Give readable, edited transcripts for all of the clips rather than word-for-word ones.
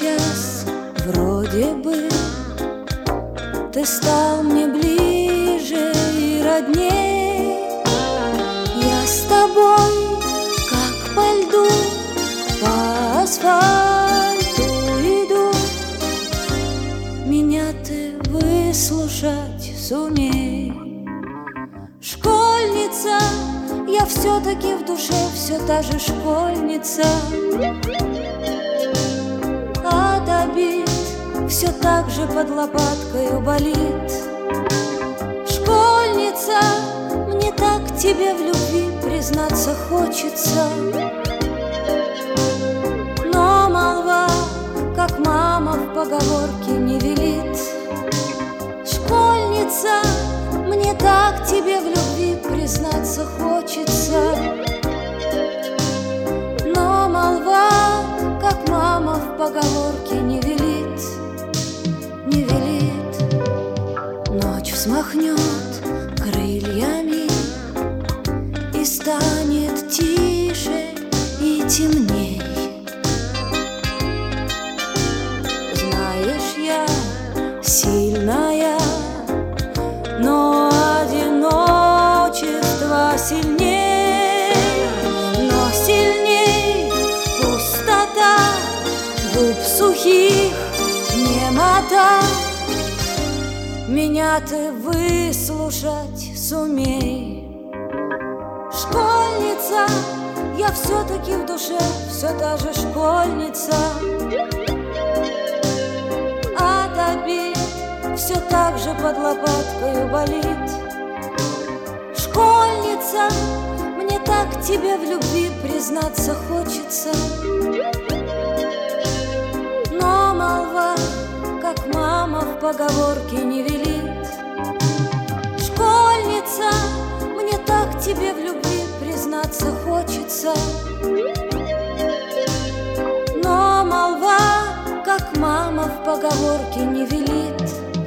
сейчас вроде бы ты стал мне ближе и родней. Я с тобой, как по льду, по асфальту иду. Меня ты выслушать сумей. Школьница, я все-таки в душе все та же школьница. От обид все так же под лопаткою болит. Школьница, мне так тебе в любви признаться хочется. Но молва, как мама в поговорке, не велит. Школьница, мне так тебе в любви признаться хочется. Но молва, как мама в поговорке, не велит, не велит. Ночь взмахнет крыльями и станет тише и темней. Знаешь, я сильная, но одиночество сильней. Но сильней пустота губ сухих, немота. Меня ты выслушать сумей. Школьница, я все-таки в душе все та же школьница. От обид все так же под лопаткою болит. Школьница, мне так тебе в любви признаться хочется. Но молва, как мама в поговорке, не велит. Школьница, мне так тебе в любви признаться хочется. Но молва, как мама в поговорке, не велит.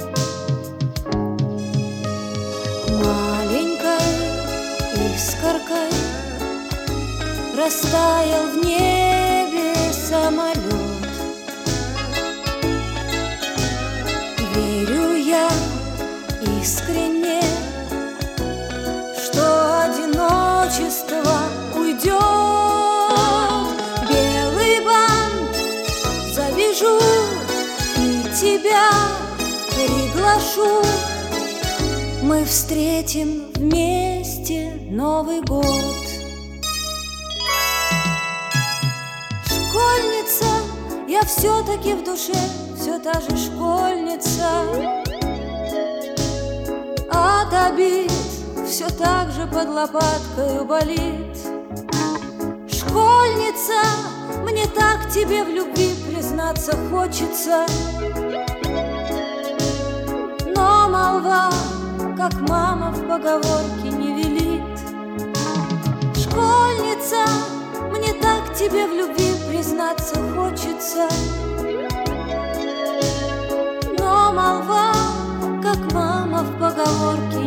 Маленькой искоркой растаял в небе самолет. Верю я искренне, что одиночество уйдет. Белый бант завяжу и тебя приглашу. Мы встретим вместе Новый год. Школьница, я все-таки в душе все та же школьница. От обид все так же под лопаткою болит. Школьница, мне так тебе в любви признаться хочется. Но молва, как мама в поговорке, не велит. Школьница, мне так тебе в любви признаться хочется. Но молва, как мама в поговорке,